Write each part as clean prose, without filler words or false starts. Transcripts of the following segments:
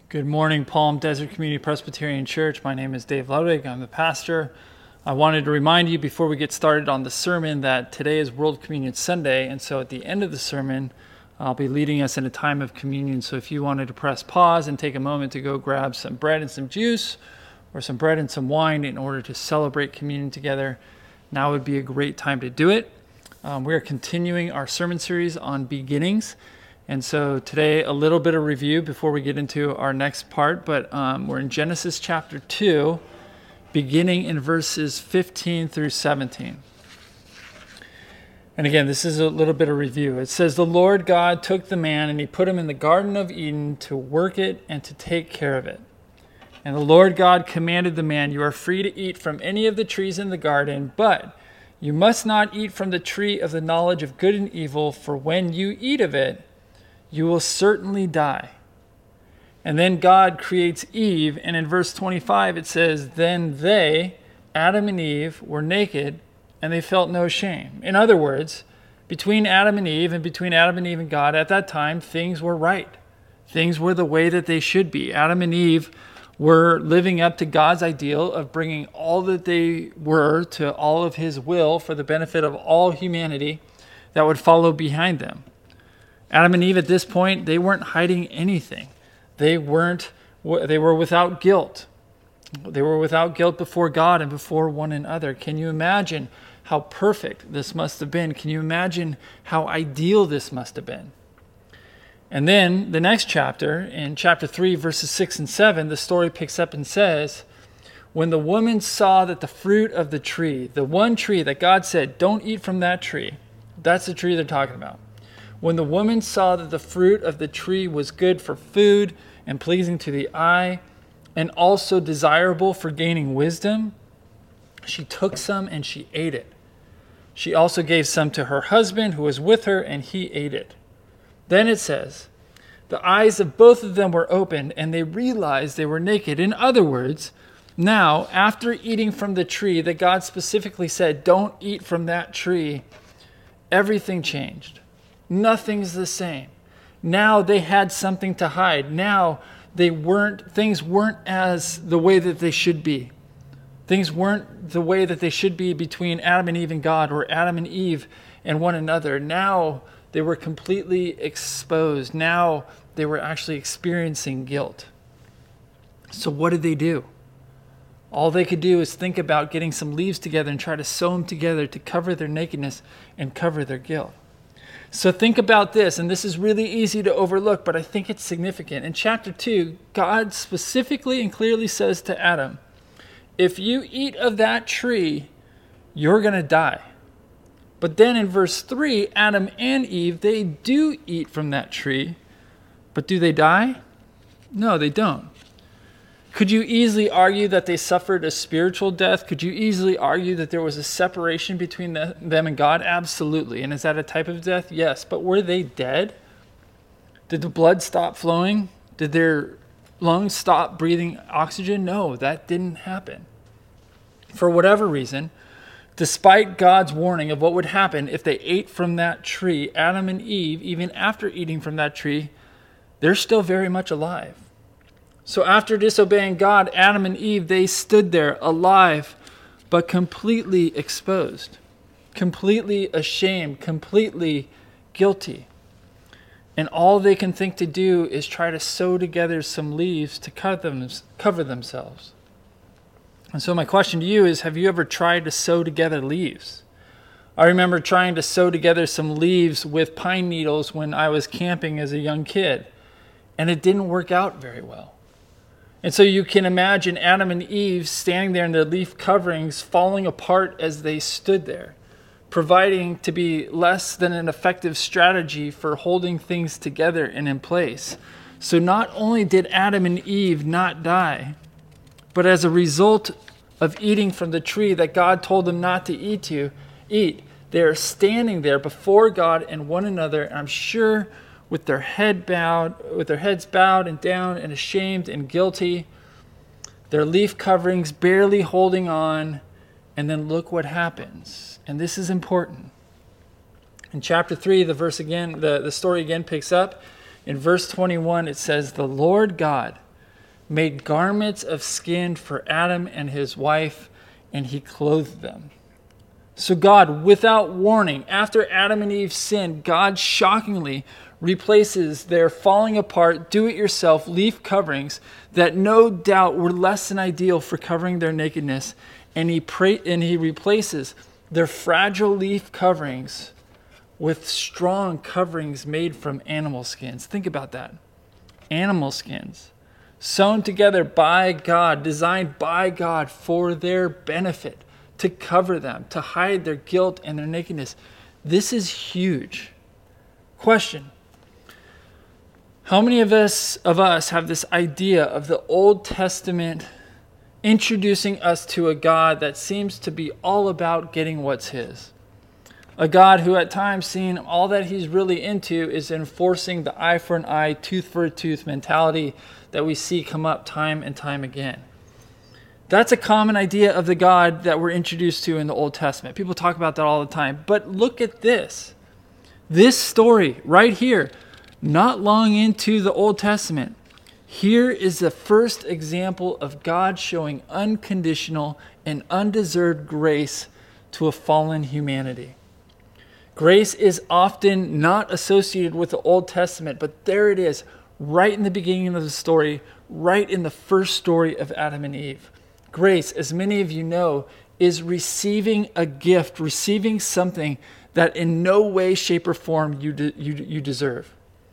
Good morning, Palm Desert Community Presbyterian Church. My name is Dave Ludwig. I'm the pastor. I wanted to remind you before we get started on the sermon that today is World Communion Sunday, and so at the end of the sermon, I'll be leading us in a time of communion. So if you wanted to press pause and take a moment to go grab some bread and some juice, or some bread and some wine in order to celebrate communion together, now would be a great time to do it. We are continuing our sermon series on beginnings. And so today, a little bit of review before we get into our next part, but we're in Genesis chapter 2, beginning in verses 15 through 17. And again, this is a little bit of review. It says, "The Lord God took the man and he put him in the Garden of Eden to work it and to take care of it. And the Lord God commanded the man, 'You are free to eat from any of the trees in the garden, but you must not eat from the tree of the knowledge of good and evil, for when you eat of it, you will certainly die.' And then God creates Eve, and in verse 25 it says, 'Then they, Adam and Eve, were naked, and they felt no shame.'" In other words, between Adam and Eve and God at that time, things were right. Things were the way that they should be. Adam and Eve were living up to God's ideal of bringing all that they were to all of his will for the benefit of all humanity that would follow behind them. Adam and Eve at this point, they weren't hiding anything. They were without guilt. They were without guilt before God and before one another. Can you imagine how perfect this must have been? Can you imagine how ideal this must have been? And then the next chapter, in chapter 3, verses 6 and 7, the story picks up and says, "When the woman saw that the fruit of the tree," the one tree that God said, "Don't eat from that tree," that's the tree they're talking about. "When the woman saw that the fruit of the tree was good for food and pleasing to the eye, and also desirable for gaining wisdom, she took some and she ate it. She also gave some to her husband who was with her, and he ate it." Then it says, "The eyes of both of them were opened, and they realized they were naked." In other words, now, after eating from the tree that God specifically said, "Don't eat from that tree," everything changed. Nothing's the same. Now they had something to hide. Now things weren't as the way that they should be. Things weren't the way that they should be between Adam and Eve and God, or Adam and Eve and one another. Now they were completely exposed. Now they were actually experiencing guilt. So what did they do? All they could do is think about getting some leaves together and try to sew them together to cover their nakedness and cover their guilt. So think about this, and this is really easy to overlook, but I think it's significant. In chapter 2, God specifically and clearly says to Adam, "If you eat of that tree, you're going to die." But then in verse 3, Adam and Eve, they do eat from that tree, but do they die? No, they don't. Could you easily argue that they suffered a spiritual death? Could you easily argue that there was a separation between them and God? Absolutely. And is that a type of death? Yes. But were they dead? Did the blood stop flowing? Did their lungs stop breathing oxygen? No, that didn't happen. For whatever reason, despite God's warning of what would happen if they ate from that tree, Adam and Eve, even after eating from that tree, they're still very much alive. So after disobeying God, Adam and Eve, they stood there alive, but completely exposed, completely ashamed, completely guilty. And all they can think to do is try to sew together some leaves to cover themselves. And so my question to you is, have you ever tried to sew together leaves? I remember trying to sew together some leaves with pine needles when I was camping as a young kid, and it didn't work out very well. And so you can imagine Adam and Eve standing there in their leaf coverings, falling apart as they stood there, proving to be less than an effective strategy for holding things together and in place. So not only did Adam and Eve not die, but as a result of eating from the tree that God told them not to eat, they are standing there before God and one another, and I'm sure with their heads bowed and down and ashamed and guilty, their leaf coverings barely holding on, and then look what happens. And this is important. In chapter 3, the story again picks up. In verse 21, it says, "The Lord God made garments of skin for Adam and his wife, and he clothed them. So God, without warning, after Adam and Eve sinned, God shockingly replaces their falling apart, do-it-yourself leaf coverings that no doubt were less than ideal for covering their nakedness, and he replaces their fragile leaf coverings with strong coverings made from animal skins. Think about that. Animal skins, sewn together by God, designed by God for their benefit, to cover them, to hide their guilt and their nakedness. This is huge. Question: how many of us have this idea of the Old Testament introducing us to a God that seems to be all about getting what's his? A God who at times seems all that he's really into is enforcing the eye for an eye, tooth for a tooth mentality that we see come up time and time again. That's a common idea of the God that we're introduced to in the Old Testament. People talk about that all the time. But look at this. This story right here, not long into the Old Testament, here is the first example of God showing unconditional and undeserved grace to a fallen humanity. Grace is often not associated with the Old Testament, but there it is, right in the beginning of the story, right in the first story of Adam and Eve. Grace, as many of you know, is receiving a gift, receiving something that in no way, shape, or form you deserve.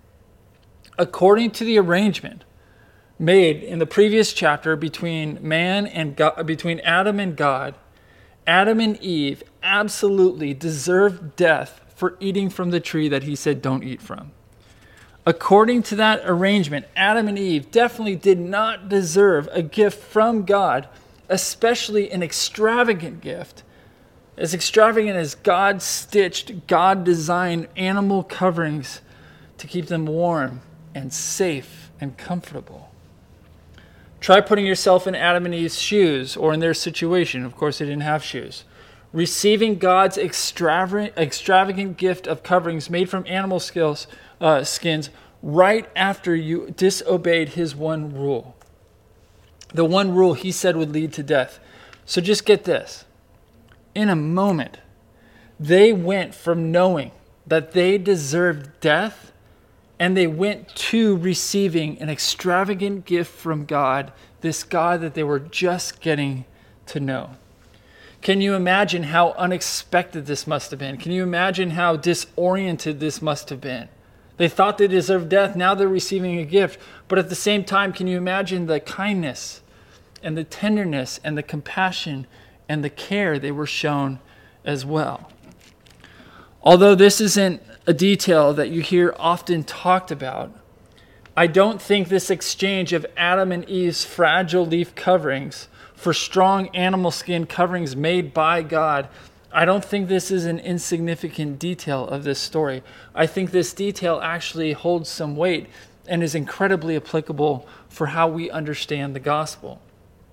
According to the arrangement made in the previous chapter between man and God, between Adam and God, Adam and Eve absolutely deserved death for eating from the tree that he said don't eat from. According to that arrangement, Adam and Eve definitely did not deserve a gift from God, especially an extravagant gift, as extravagant as God-stitched, God-designed animal coverings to keep them warm and safe and comfortable. Try putting yourself in Adam and Eve's shoes or in their situation. Of course, they didn't have shoes. Receiving God's extravagant gift of coverings made from animal skins right after you disobeyed his one rule. The one rule he said would lead to death. So just get this. In a moment, they went from knowing that they deserved death, and they went to receiving an extravagant gift from God, this God that they were just getting to know. Can you imagine how unexpected this must have been? Can you imagine how disoriented this must have been? They thought they deserved death, now they're receiving a gift. But at the same time, can you imagine the kindness and the tenderness and the compassion and the care they were shown as well? Although this isn't a detail that you hear often talked about, I don't think this exchange of Adam and Eve's fragile leaf coverings for strong animal skin coverings made by God, I don't think this is an insignificant detail of this story. I think this detail actually holds some weight and is incredibly applicable for how we understand the gospel.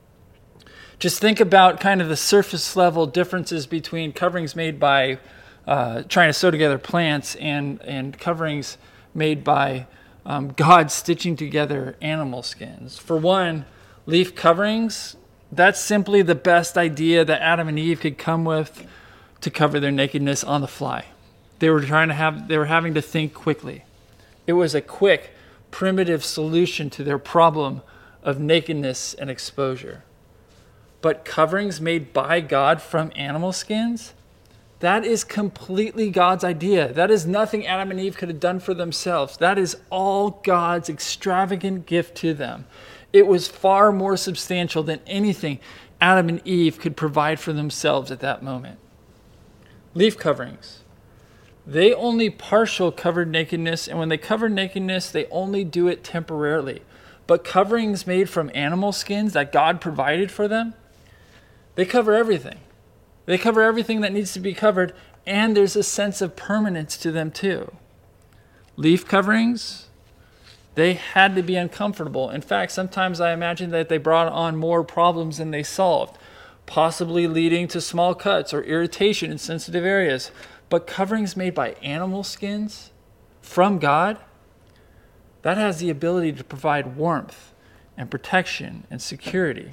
Just think about kind of the surface level differences between coverings made by trying to sew together plants and coverings made by God stitching together animal skins. For one, leaf coverings, that's simply the best idea that Adam and Eve could come with to cover their nakedness on the fly. They were having to think quickly. It was a quick, primitive solution to their problem of nakedness and exposure. But coverings made by God from animal skins, that is completely God's idea. That is nothing Adam and Eve could have done for themselves. That is all God's extravagant gift to them. It was far more substantial than anything Adam and Eve could provide for themselves at that moment. Leaf coverings. They only partial covered nakedness, and when they cover nakedness, they only do it temporarily. But coverings made from animal skins that God provided for them, they cover everything. They cover everything that needs to be covered, and there's a sense of permanence to them too. Leaf coverings, they had to be uncomfortable. In fact, sometimes I imagine that they brought on more problems than they solved, possibly leading to small cuts or irritation in sensitive areas. But coverings made by animal skins from God, that has the ability to provide warmth and protection and security.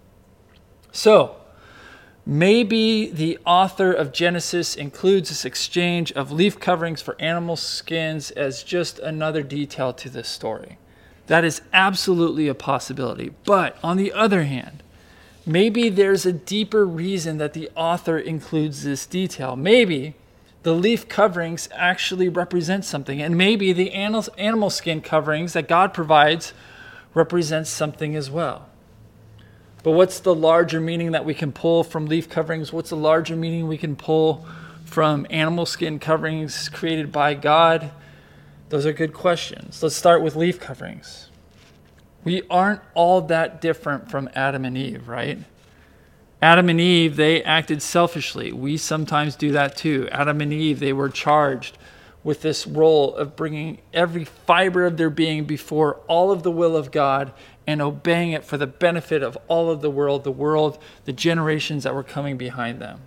So, maybe the author of Genesis includes this exchange of leaf coverings for animal skins as just another detail to this story. That is absolutely a possibility. But on the other hand, maybe there's a deeper reason that the author includes this detail. Maybe the leaf coverings actually represent something, and maybe the animal skin coverings that God provides represents something as well. But what's the larger meaning that we can pull from leaf coverings? What's the larger meaning we can pull from animal skin coverings created by God? Those are good questions. Let's start with leaf coverings. We aren't all that different from Adam and Eve, right? Adam and Eve, they acted selfishly. We sometimes do that too. Adam and Eve, they were charged with this role of bringing every fiber of their being before all of the will of God and obeying it for the benefit of all of the world, the generations that were coming behind them.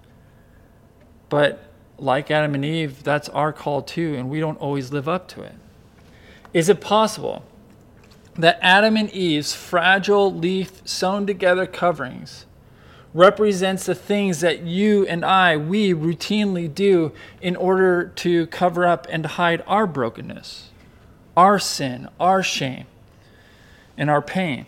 But like Adam and Eve, that's our call too, and we don't always live up to it. Is it possible that Adam and Eve's fragile leaf sewn together coverings represents the things that you and we routinely do in order to cover up and hide our brokenness, our sin, our shame, and our pain?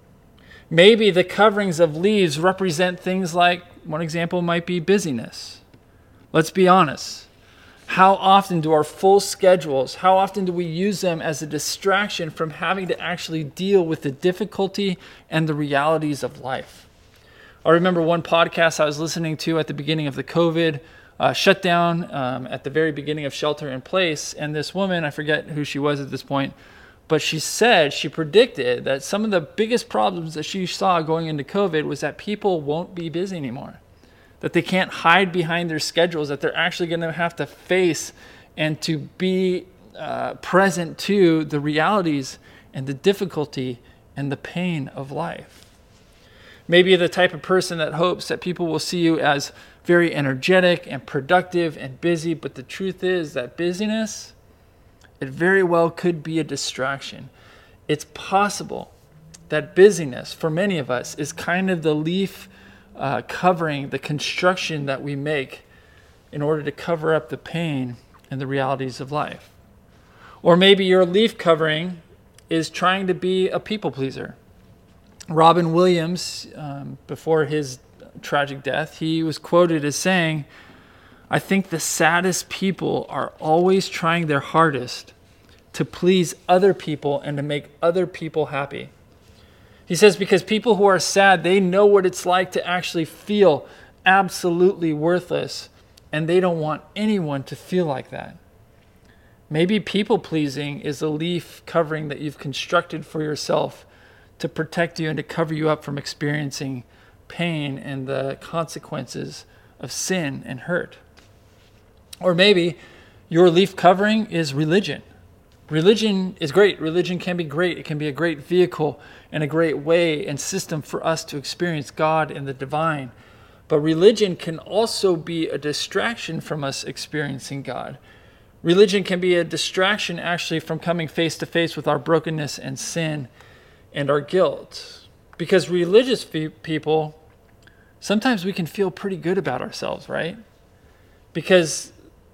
Maybe the coverings of leaves represent things like, one example might be busyness. Let's be honest. How often do our full schedules, how often do we use them as a distraction from having to actually deal with the difficulty and the realities of life? I remember one podcast I was listening to at the beginning of the COVID shutdown, at the very beginning of shelter in place, and this woman, I forget who she was at this point, but she predicted that some of the biggest problems that she saw going into COVID was that people won't be busy anymore, that they can't hide behind their schedules, that they're actually going to have to face and to be present to the realities and the difficulty and the pain of life. Maybe you're the type of person that hopes that people will see you as very energetic and productive and busy, but the truth is that busyness, it very well could be a distraction. It's possible that busyness, for many of us, is kind of the leaf covering, the construction that we make in order to cover up the pain and the realities of life. Or maybe your leaf covering is trying to be a people pleaser. Robin Williams, before his tragic death, he was quoted as saying, "I think the saddest people are always trying their hardest to please other people and to make other people happy." He says, because people who are sad, they know what it's like to actually feel absolutely worthless, and they don't want anyone to feel like that. Maybe people pleasing is a leaf covering that you've constructed for yourself to protect you and to cover you up from experiencing pain and the consequences of sin and hurt. Or maybe your leaf covering is religion. Religion is great. Religion can be great. It can be a great vehicle and a great way and system for us to experience God and the divine. But religion can also be a distraction from us experiencing God. Religion can be a distraction actually from coming face to face with our brokenness and sin and our guilt. Because religious people, sometimes we can feel pretty good about ourselves, right? Because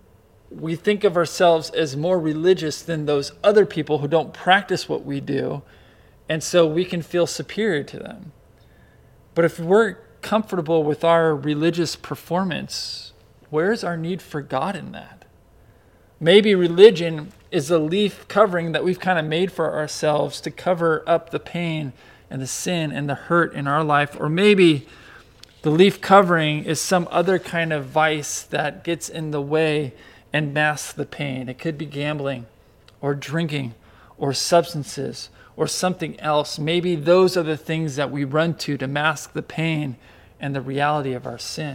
we think of ourselves as more religious than those other people who don't practice what we do, and so we can feel superior to them. But if we're comfortable with our religious performance, where's our need for God in that? Maybe religion is a leaf covering that we've kind of made for ourselves to cover up the pain and the sin and the hurt in our life. Or maybe the leaf covering is some other kind of vice that gets in the way and masks the pain. It could be gambling or drinking or substances or something else. Maybe those are the things that we run to mask the pain and the reality of our sin.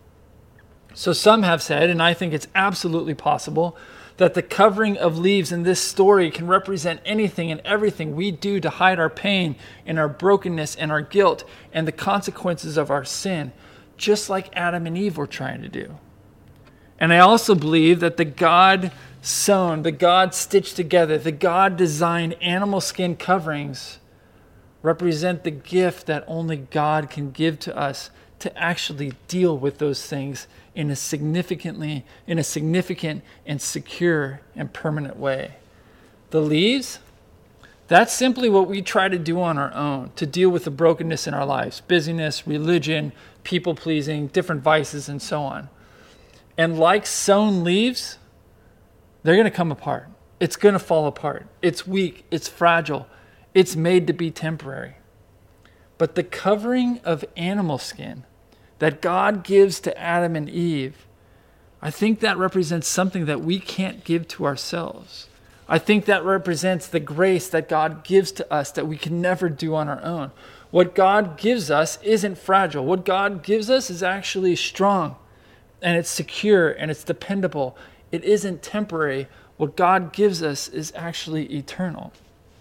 So some have said, and I think it's absolutely possible, that the covering of leaves in this story can represent anything and everything we do to hide our pain and our brokenness and our guilt and the consequences of our sin, just like Adam and Eve were trying to do. And I also believe that the God sewn, the God stitched together, the God designed animal skin coverings represent the gift that only God can give to us to actually deal with those things in a significant and secure and permanent way. The leaves, that's simply what we try to do on our own to deal with the brokenness in our lives, busyness, religion, people-pleasing, different vices, and so on. And like sown leaves, they're going to come apart. It's going to fall apart. It's weak. It's fragile. It's made to be temporary. But the covering of animal skin that God gives to Adam and Eve, I think that represents something that we can't give to ourselves. I think that represents the grace that God gives to us that we can never do on our own. What God gives us isn't fragile. What God gives us is actually strong, and it's secure, and it's dependable. It isn't temporary. What God gives us is actually eternal.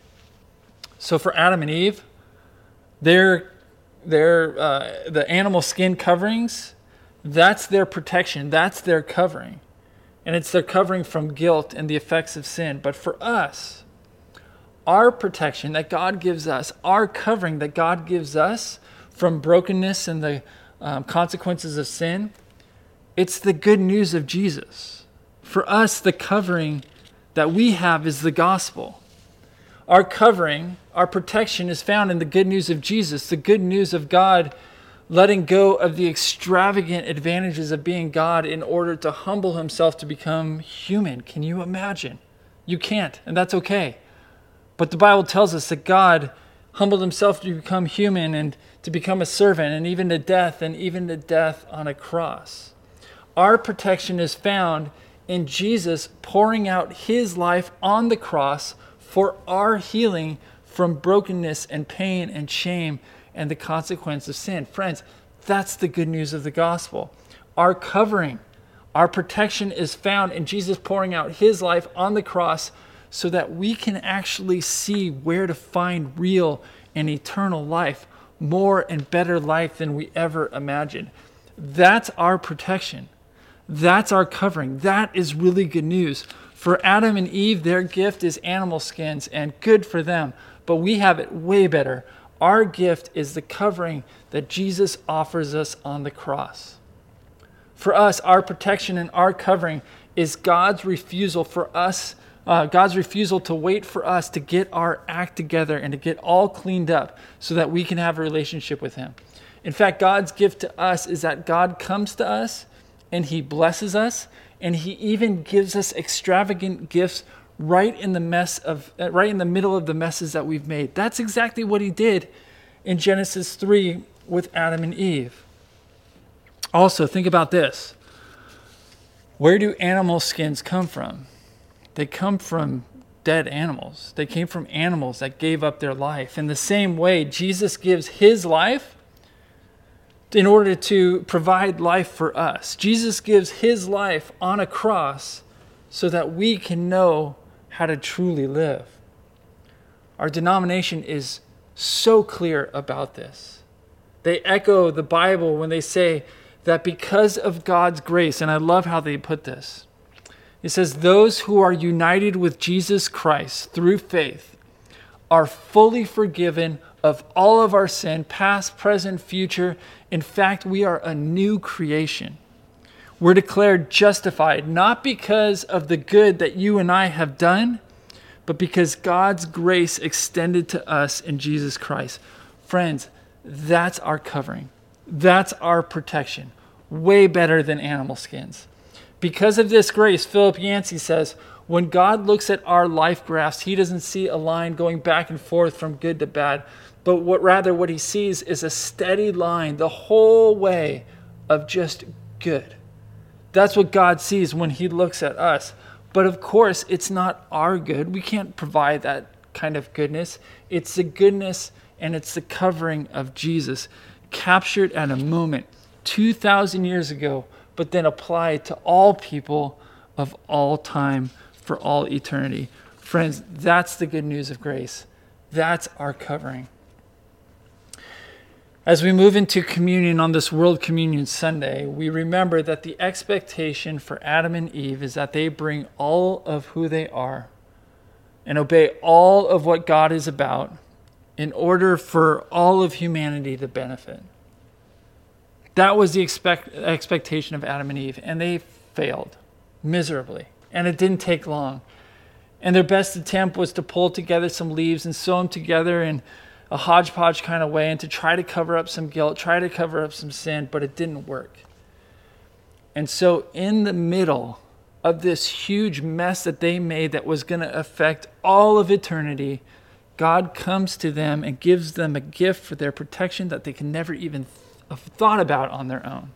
So for Adam and Eve, the animal skin coverings, that's their protection. That's their covering. And it's their covering from guilt and the effects of sin. But for us, our protection that God gives us, our covering that God gives us from brokenness and the consequences of sin, it's the good news of Jesus. For us, the covering that we have is the gospel. Our covering, our protection is found in the good news of Jesus, the good news of God letting go of the extravagant advantages of being God in order to humble himself to become human. Can you imagine? You can't, and that's okay. But the Bible tells us that God humbled himself to become human and to become a servant, and even to death on a cross. Our protection is found in Jesus pouring out his life on the cross for our healing from brokenness and pain and shame and the consequence of sin. Friends, that's the good news of the gospel. Our covering, our protection is found in Jesus pouring out his life on the cross so that we can actually see where to find real and eternal life, more and better life than we ever imagined. That's our protection. That's our covering. That is really good news. For Adam and Eve, their gift is animal skins, and good for them. But we have it way better. Our gift is the covering that Jesus offers us on the cross. For us, our protection and our covering is God's refusal to wait for us to get our act together and to get all cleaned up so that we can have a relationship with him. In fact, God's gift to us is that God comes to us and he blesses us, and he even gives us extravagant gifts right in the middle of the messes that we've made. That's exactly what he did in Genesis 3 with Adam and Eve. Also, think about this. Where do animal skins come from? They come from dead animals. They came from animals that gave up their life. In the same way, Jesus gives his life in order to provide life for us. Jesus gives his life on a cross so that we can know how to truly live. Our denomination is so clear about this. They echo the Bible when they say that because of God's grace, and I love how they put this. It says, those who are united with Jesus Christ through faith are fully forgiven of all of our sin, past, present, future. In fact, we are a new creation. We're declared justified, not because of the good that you and I have done, but because God's grace extended to us in Jesus Christ. Friends, that's our covering. That's our protection. Way better than animal skins. Because of this grace, Philip Yancey says, when God looks at our life graphs, he doesn't see a line going back and forth from good to bad, but what he sees is a steady line the whole way of just good. That's what God sees when he looks at us. But of course, it's not our good. We can't provide that kind of goodness. It's the goodness and it's the covering of Jesus, captured at a moment 2,000 years ago, but then applied to all people of all time for all eternity. Friends, that's the good news of grace. That's our covering. As we move into communion on this World Communion Sunday, we remember that the expectation for Adam and Eve is that they bring all of who they are and obey all of what God is about in order for all of humanity to benefit. That was the expectation of Adam and Eve, and they failed miserably, and it didn't take long. And their best attempt was to pull together some leaves and sew them together in a hodgepodge kind of way and to try to cover up some guilt, try to cover up some sin, but it didn't work. And so in the middle of this huge mess that they made that was going to affect all of eternity, God comes to them and gives them a gift for their protection that they can never even have thought about on their own.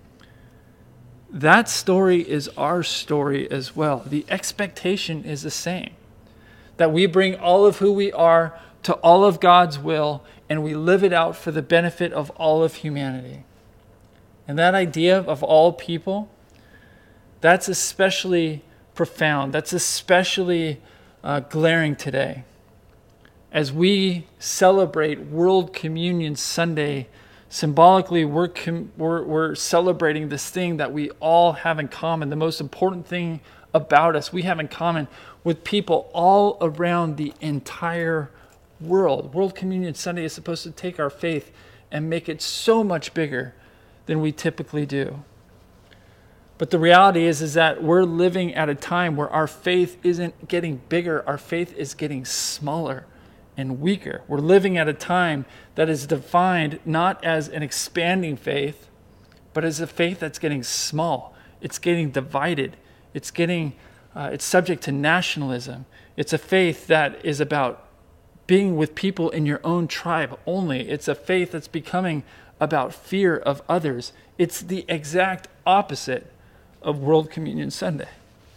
That story is our story as well. The expectation is the same, that we bring all of who we are to all of God's will, and we live it out for the benefit of all of humanity. And that idea of all people, that's especially profound. That's especially glaring today. As we celebrate World Communion Sunday, symbolically, we're celebrating this thing that we all have in common, the most important thing about us we have in common with people all around the entire world. World Communion Sunday is supposed to take our faith and make it so much bigger than we typically do. But the reality is that we're living at a time where our faith isn't getting bigger, our faith is getting smaller and weaker. We're living at a time that is defined not as an expanding faith, but as a faith that's getting small. It's getting divided. It's subject to nationalism. It's a faith that is about being with people in your own tribe only. It's a faith that's becoming about fear of others. It's the exact opposite of World Communion Sunday.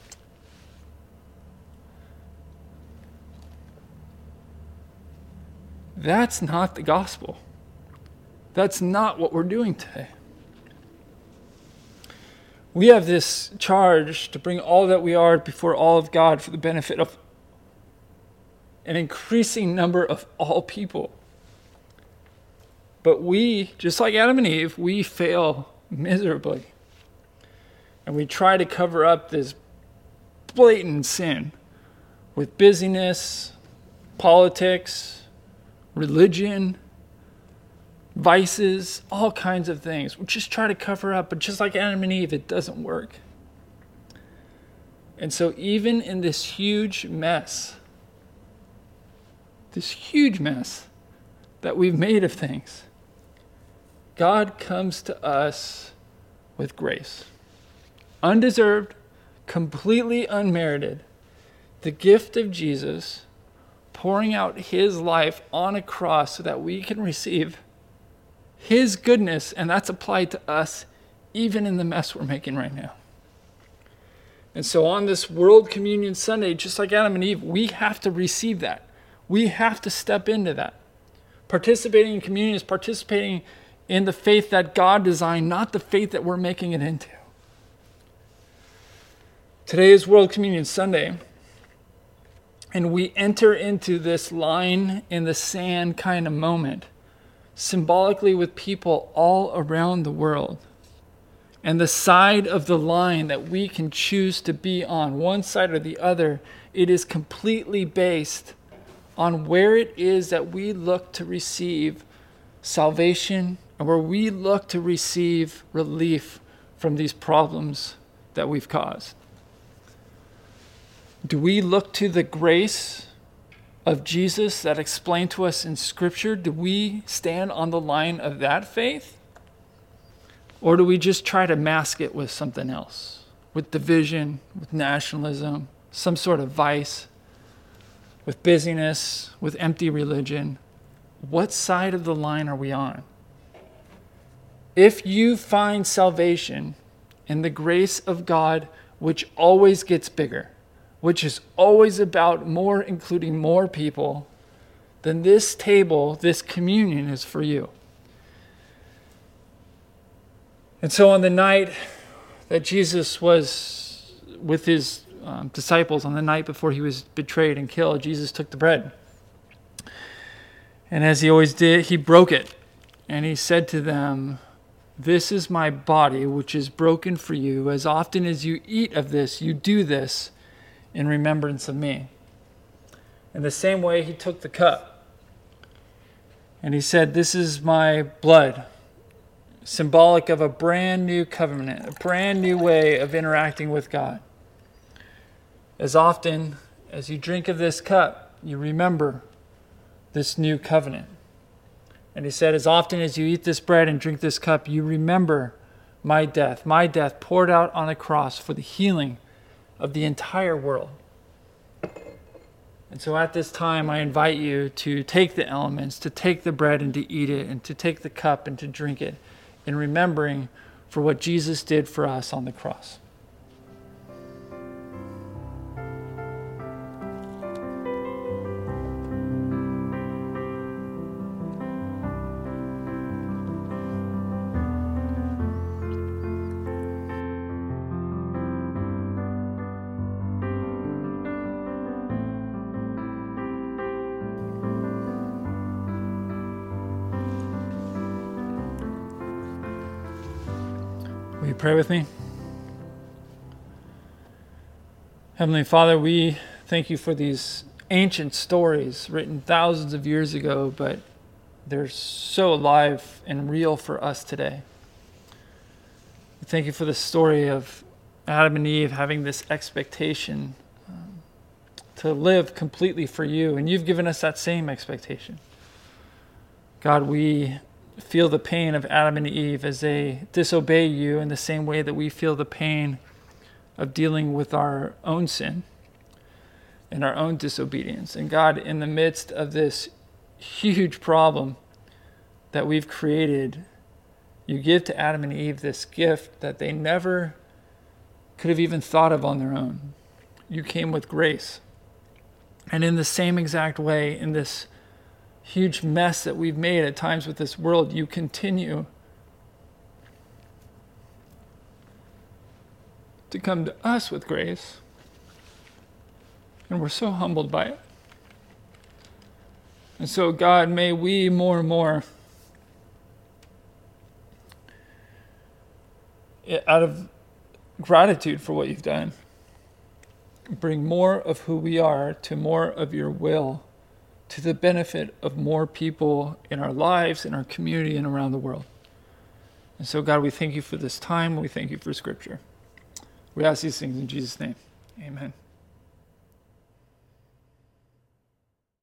That's not the gospel. That's not what we're doing today. We have this charge to bring all that we are before all of God for the benefit of an increasing number of all people. But we, just like Adam and Eve, we fail miserably. And we try to cover up this blatant sin with busyness, politics, religion, vices, all kinds of things. We just try to cover up, but just like Adam and Eve, it doesn't work. And so even in this huge mess that we've made of things, God comes to us with grace. Undeserved, completely unmerited, the gift of Jesus pouring out his life on a cross so that we can receive his goodness, and that's applied to us even in the mess we're making right now. And so on this World Communion Sunday, just like Adam and Eve, we have to receive that. We have to step into that. Participating in communion is participating in the faith that God designed, not the faith that we're making it into. Today is World Communion Sunday, and we enter into this line in the sand kind of moment, symbolically with people all around the world. And the side of the line that we can choose to be on, one side or the other, it is completely based on where it is that we look to receive salvation and where we look to receive relief from these problems that we've caused. Do we look to the grace of Jesus that explained to us in Scripture? Do we stand on the line of that faith? Or do we just try to mask it with something else? With division, with nationalism, some sort of vice, with busyness, with empty religion? What side of the line are we on? If you find salvation in the grace of God, which always gets bigger, which is always about more, including more people, then this table, this communion is for you. And so on the night that Jesus was with his disciples, on the night before he was betrayed and killed, Jesus took the bread. And as he always did, he broke it. And he said to them, "This is my body, which is broken for you. As often as you eat of this, you do this in remembrance of me." In the same way, he took the cup. And he said, "This is my blood," symbolic of a brand new covenant, a brand new way of interacting with God. As often as you drink of this cup, you remember this new covenant. And he said, as often as you eat this bread and drink this cup, you remember my death poured out on a cross for the healing of the entire world. And so at this time, I invite you to take the elements, to take the bread and to eat it, and to take the cup and to drink it, in remembering for what Jesus did for us on the cross. Will you pray with me? Heavenly Father, we thank you for these ancient stories written thousands of years ago, but they're so alive and real for us today. We thank you for the story of Adam and Eve having this expectation to live completely for you, and you've given us that same expectation. God, we feel the pain of Adam and Eve as they disobey you in the same way that we feel the pain of dealing with our own sin and our own disobedience. And God, in the midst of this huge problem that we've created, you give to Adam and Eve this gift that they never could have even thought of on their own. You came with grace. And in the same exact way, in this huge mess that we've made at times with this world, you continue to come to us with grace. And we're so humbled by it. And so, God, may we more and more, out of gratitude for what you've done, bring more of who we are to more of your will, to the benefit of more people in our lives, in our community, and around the world. And so, God, we thank you for this time. We thank you for Scripture. We ask these things in Jesus' name. Amen.